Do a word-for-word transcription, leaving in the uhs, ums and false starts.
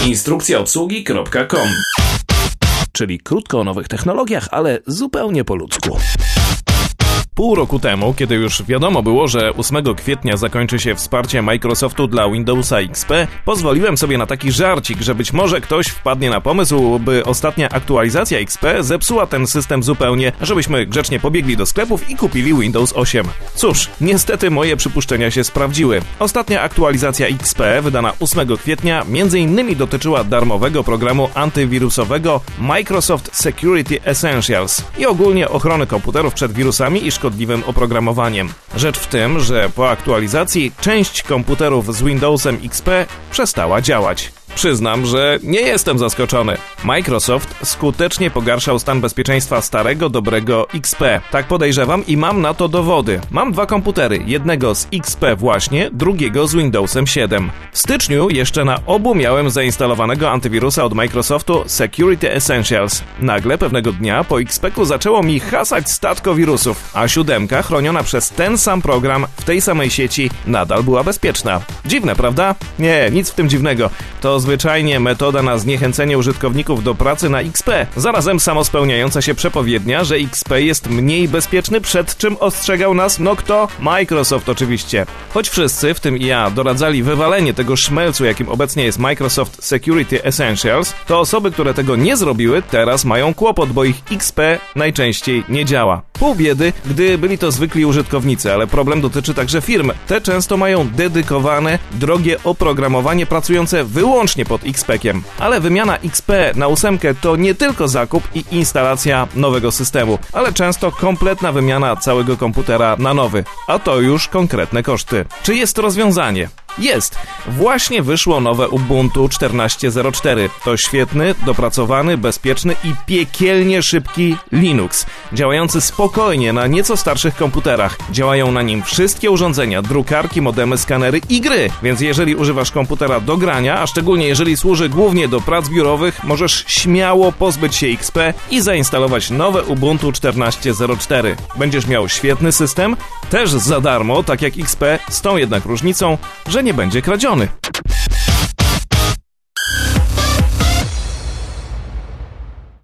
instrukcja obsługi kropka com. Czyli krótko o nowych technologiach, ale zupełnie po ludzku. Pół roku temu, kiedy już wiadomo było, że ósmego kwietnia zakończy się wsparcie Microsoftu dla Windowsa X P, pozwoliłem sobie na taki żarcik, że być może ktoś wpadnie na pomysł, by ostatnia aktualizacja X P zepsuła ten system zupełnie, żebyśmy grzecznie pobiegli do sklepów i kupili Windows osiem. Cóż, niestety moje przypuszczenia się sprawdziły. Ostatnia aktualizacja X P, wydana ósmego kwietnia, między innymi dotyczyła darmowego programu antywirusowego Microsoft Security Essentials i ogólnie ochrony komputerów przed wirusami i szkodliwym szkodliwym oprogramowaniem. Rzecz w tym, że po aktualizacji część komputerów z Windowsem X P przestała działać. Przyznam, że nie jestem zaskoczony. Microsoft skutecznie pogarszał stan bezpieczeństwa starego, dobrego X P. Tak podejrzewam i mam na to dowody. Mam dwa komputery, jednego z X P właśnie, drugiego z Windowsem siedem. W styczniu jeszcze na obu miałem zainstalowanego antywirusa od Microsoftu Security Essentials. Nagle pewnego dnia po X P ku zaczęło mi hasać statko wirusów, a siódemka chroniona przez ten sam program w tej samej sieci nadal była bezpieczna. Dziwne, prawda? Nie, nic w tym dziwnego. To zwyczajnie metoda na zniechęcenie użytkowników do pracy na X P. Zarazem samospełniająca się przepowiednia, że X P jest mniej bezpieczny, przed czym ostrzegał nas, no kto? Microsoft oczywiście. Choć wszyscy, w tym i ja, doradzali wywalenie tego szmelcu, jakim obecnie jest Microsoft Security Essentials, to osoby, które tego nie zrobiły, teraz mają kłopot, bo ich X P najczęściej nie działa. Pół biedy, gdy byli to zwykli użytkownicy, ale problem dotyczy także firm. Te często mają dedykowane, drogie oprogramowanie pracujące wyłącznie pod X P-kiem. Ale wymiana X P na ósemkę to nie tylko zakup i instalacja nowego systemu, ale często kompletna wymiana całego komputera na nowy. A to już konkretne koszty. Czy jest to rozwiązanie? Jest! Właśnie wyszło nowe Ubuntu czternaście zero cztery. To świetny, dopracowany, bezpieczny i piekielnie szybki Linux, działający spokojnie na nieco starszych komputerach. Działają na nim wszystkie urządzenia, drukarki, modemy, skanery i gry, więc jeżeli używasz komputera do grania, a szczególnie jeżeli służy głównie do prac biurowych, możesz śmiało pozbyć się X P i zainstalować nowe Ubuntu czternaście zero cztery. Będziesz miał świetny system, też za darmo, tak jak X P, z tą jednak różnicą, że nie będzie kradziony.